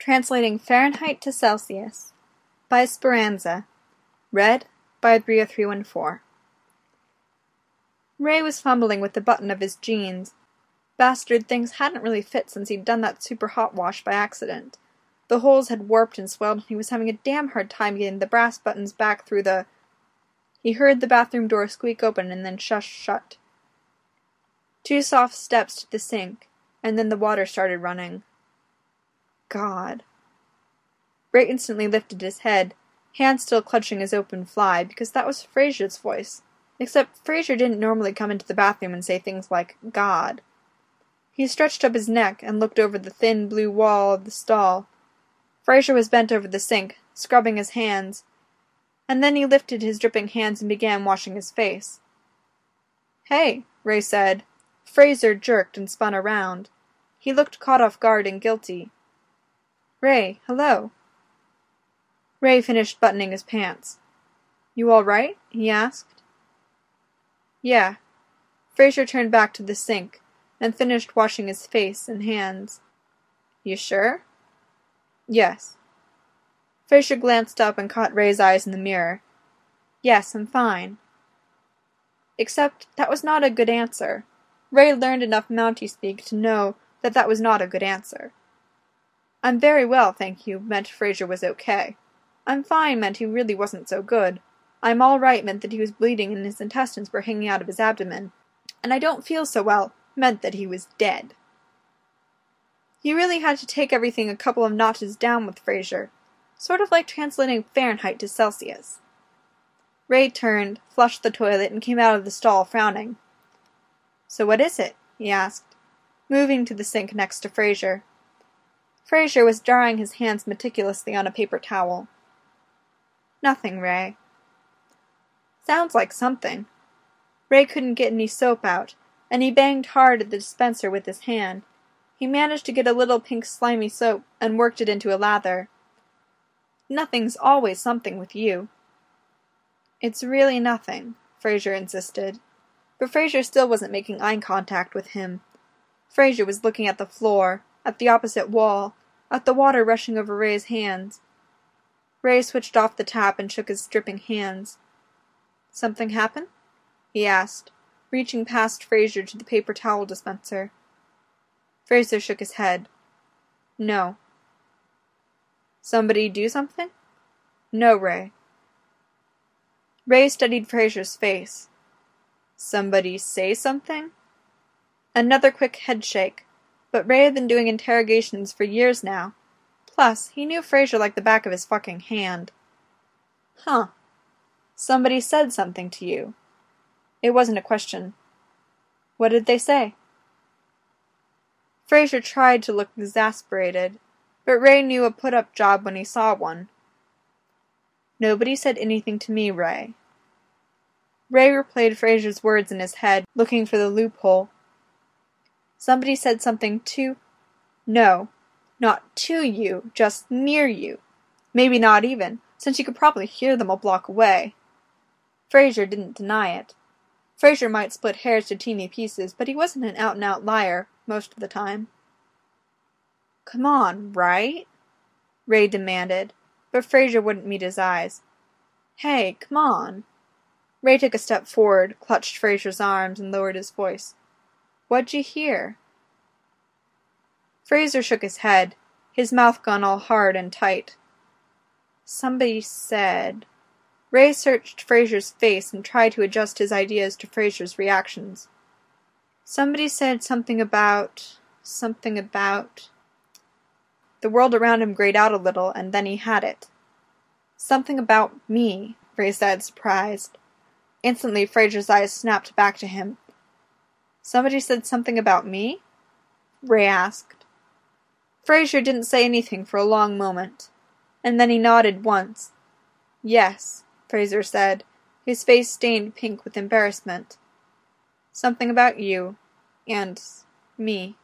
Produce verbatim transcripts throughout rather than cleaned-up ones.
Translating Fahrenheit to Celsius by Speranza. Read by Bria three one four. Ray was fumbling with the button of his jeans. Bastard things hadn't really fit since he'd done that super hot wash by accident. The holes had warped and swelled and he was having a damn hard time getting the brass buttons back through the... He heard the bathroom door squeak open and then shush shut. Two soft steps to the sink, and then the water started running. God. Ray instantly lifted his head, hand still clutching his open fly, because that was Fraser's voice. Except Fraser didn't normally come into the bathroom and say things like, God. He stretched up his neck and looked over the thin blue wall of the stall. Fraser was bent over the sink, scrubbing his hands, and then he lifted his dripping hands and began washing his face. Hey, Ray said. Fraser jerked and spun around. He looked caught off guard and guilty. Ray, hello. Ray finished buttoning his pants. You all right? He asked. Yeah. Fraser turned back to the sink and finished washing his face and hands. You sure? Yes. Fraser glanced up and caught Ray's eyes in the mirror. Yes, I'm fine. Except that was not a good answer. Ray learned enough Mountie speak to know that that was not a good answer. I'm very well, thank you, meant Fraser was okay. I'm fine meant he really wasn't so good. I'm all right meant that he was bleeding and his intestines were hanging out of his abdomen. And I don't feel so well meant that he was dead. He really had to take everything a couple of notches down with Fraser, sort of like translating Fahrenheit to Celsius. Ray turned, flushed the toilet, and came out of the stall frowning. So what is it? He asked, moving to the sink next to Fraser. Fraser was drying his hands meticulously on a paper towel. Nothing, Ray. Sounds like something. Ray couldn't get any soap out, and he banged hard at the dispenser with his hand. He managed to get a little pink slimy soap and worked it into a lather. Nothing's always something with you. It's really nothing, Fraser insisted. But Fraser still wasn't making eye contact with him. Fraser was looking at the floor, at the opposite wall, at the water rushing over Ray's hands. Ray switched off the tap and shook his dripping hands. Something happen? He asked, reaching past Fraser to the paper towel dispenser. Fraser shook his head. No. Somebody do something? No, Ray. Ray studied Fraser's face. Somebody say something? Another quick headshake, but Ray had been doing interrogations for years now. Plus, he knew Fraser like the back of his fucking hand. Huh. Somebody said something to you. It wasn't a question. What did they say? Fraser tried to look exasperated, but Ray knew a put-up job when he saw one. Nobody said anything to me, Ray. Ray replayed Fraser's words in his head, looking for the loophole. Somebody said something to... No, not to you, just near you. Maybe not even, since you could probably hear them a block away. Fraser didn't deny it. Fraser might split hairs to teeny pieces, but he wasn't an out-and-out liar, most of the time. Come on, right? Ray demanded, but Fraser wouldn't meet his eyes. Hey, come on. Ray took a step forward, clutched Fraser's arms, and lowered his voice. What'd you hear? Fraser shook his head, his mouth gone all hard and tight. Somebody said... Ray searched Fraser's face and tried to adjust his ideas to Fraser's reactions. Somebody said something about... something about... The world around him grayed out a little, and then he had it. Something about me, Ray said, surprised. Instantly, Fraser's eyes snapped back to him. Somebody said something about me? Ray asked. Fraser didn't say anything for a long moment, and then he nodded once. Yes, Fraser said, his face stained pink with embarrassment. Something about you. And... me.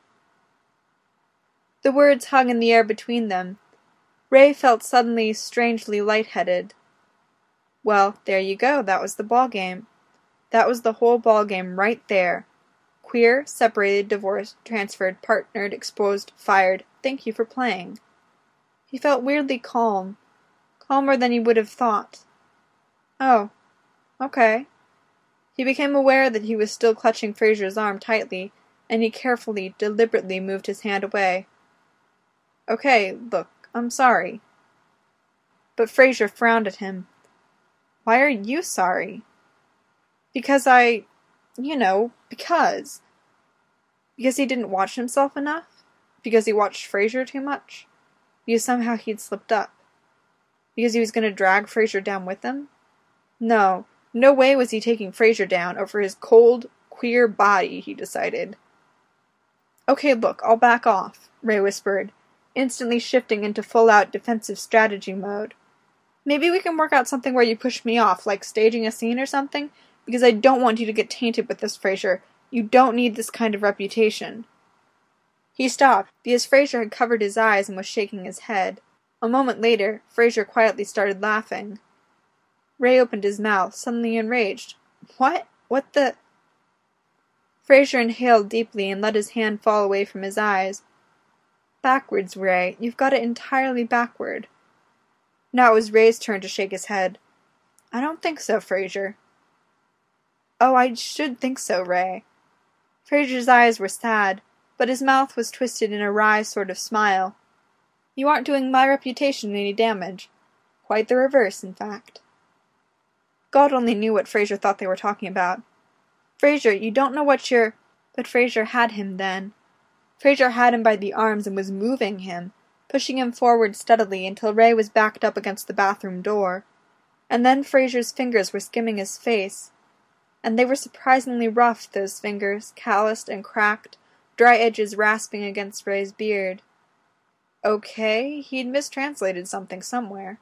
The words hung in the air between them. Ray felt suddenly strangely lightheaded. Well, there you go, that was the ball game. That was the whole ball game right there. Queer, separated, divorced, transferred, partnered, exposed, fired. Thank you for playing. He felt weirdly calm, calmer than he would have thought. Oh, okay. He became aware that he was still clutching Fraser's arm tightly, and he carefully, deliberately moved his hand away. Okay, look, I'm sorry. But Fraser frowned at him. Why are you sorry? Because I... you know, because... Because he didn't watch himself enough? Because he watched Fraser too much? Because somehow he'd slipped up? Because he was going to drag Fraser down with him? No, no way was he taking Fraser down over his cold, queer body, he decided. Okay, look, I'll back off, Ray whispered, instantly shifting into full-out defensive strategy mode. Maybe we can work out something where you push me off, like staging a scene or something, because I don't want you to get tainted with this, Fraser. You don't need this kind of reputation. He stopped, because Fraser had covered his eyes and was shaking his head. A moment later, Fraser quietly started laughing. Ray opened his mouth, suddenly enraged. What? What the... Fraser inhaled deeply and let his hand fall away from his eyes. Backwards, Ray. You've got it entirely backward. Now it was Ray's turn to shake his head. I don't think so, Fraser. Oh, I should think so, Ray. Fraser's eyes were sad, but his mouth was twisted in a wry sort of smile. You aren't doing my reputation any damage. Quite the reverse, in fact. God only knew what Fraser thought they were talking about. Fraser, you don't know what you're... But Fraser had him then. Fraser had him by the arms and was moving him, pushing him forward steadily until Ray was backed up against the bathroom door. And then Fraser's fingers were skimming his face. And they were surprisingly rough, those fingers, calloused and cracked, dry edges rasping against Ray's beard. Okay, he'd mistranslated something somewhere.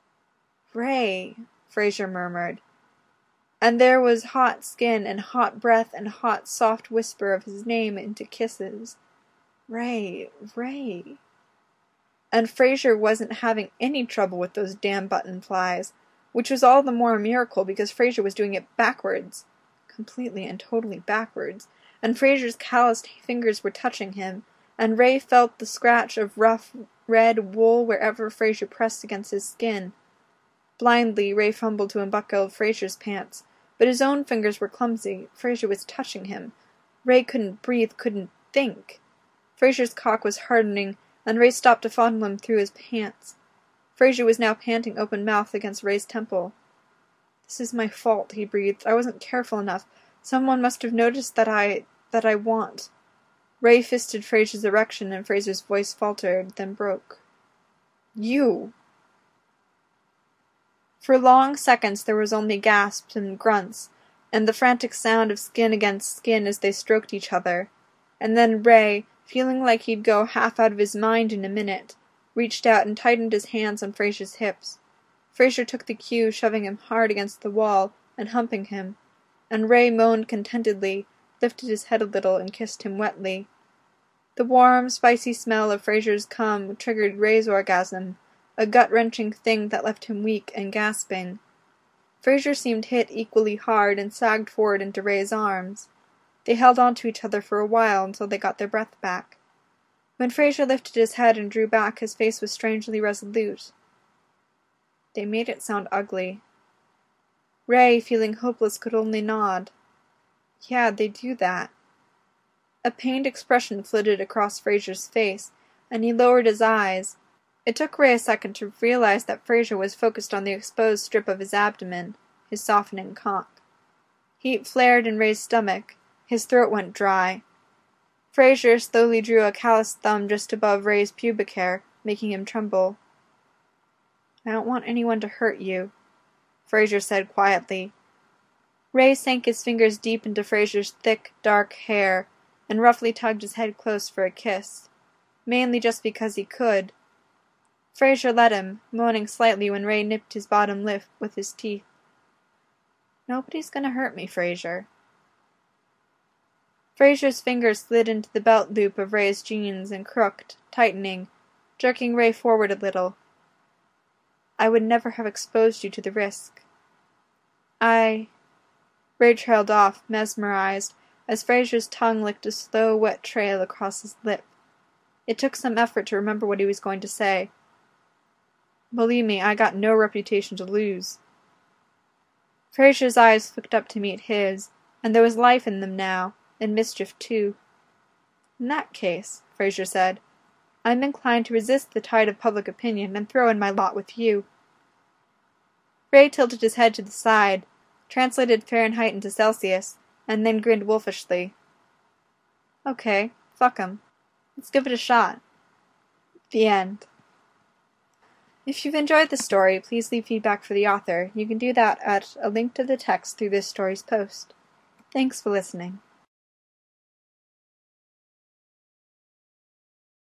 Ray, Fraser murmured. And there was hot skin and hot breath and hot soft whisper of his name into kisses. Ray, Ray. And Fraser wasn't having any trouble with those damn button flies, which was all the more a miracle because Fraser was doing it backwards. Completely and totally backwards. And Fraser's calloused fingers were touching him, and Ray felt the scratch of rough, red wool wherever Fraser pressed against his skin. Blindly, Ray fumbled to unbuckle Fraser's pants, but his own fingers were clumsy. Fraser was touching him. Ray couldn't breathe, couldn't think. Fraser's cock was hardening, and Ray stopped to fondle him through his pants. Fraser was now panting open-mouthed against Ray's temple. This is my fault, he breathed. I wasn't careful enough. Someone must have noticed that I... that I want... Ray fisted Fraser's erection, and Fraser's voice faltered, then broke. You! For long seconds there was only gasps and grunts, and the frantic sound of skin against skin as they stroked each other. And then Ray, feeling like he'd go half out of his mind in a minute, reached out and tightened his hands on Fraser's hips. Fraser took the cue, shoving him hard against the wall and humping him, and Ray moaned contentedly, lifted his head a little, and kissed him wetly. The warm, spicy smell of Fraser's cum triggered Ray's orgasm, a gut-wrenching thing that left him weak and gasping. Fraser seemed hit equally hard and sagged forward into Ray's arms. They held on to each other for a while until they got their breath back. When Fraser lifted his head and drew back, his face was strangely resolute. They made it sound ugly. Ray, feeling hopeless, could only nod. Yeah, they do that. A pained expression flitted across Fraser's face, and he lowered his eyes. It took Ray a second to realize that Fraser was focused on the exposed strip of his abdomen, his softening cock. Heat flared in Ray's stomach. His throat went dry. Fraser slowly drew a calloused thumb just above Ray's pubic hair, making him tremble. I don't want anyone to hurt you, Fraser said quietly. Ray sank his fingers deep into Fraser's thick, dark hair and roughly tugged his head close for a kiss, mainly just because he could. Fraser let him, moaning slightly when Ray nipped his bottom lip with his teeth. Nobody's gonna hurt me, Fraser. Fraser's fingers slid into the belt loop of Ray's jeans and crooked, tightening, jerking Ray forward a little. I would never have exposed you to the risk. I... Ray trailed off, mesmerized, as Fraser's tongue licked a slow, wet trail across his lip. It took some effort to remember what he was going to say. Believe me, I got no reputation to lose. Fraser's eyes looked up to meet his, and there was life in them now, and mischief too. In that case, Fraser said, I am inclined to resist the tide of public opinion and throw in my lot with you. Ray tilted his head to the side, translated Fahrenheit into Celsius, and then grinned wolfishly. Okay, fuck 'em. Let's give it a shot. The end. If you've enjoyed the story, please leave feedback for the author. You can do that at a link to the text through this story's post. Thanks for listening.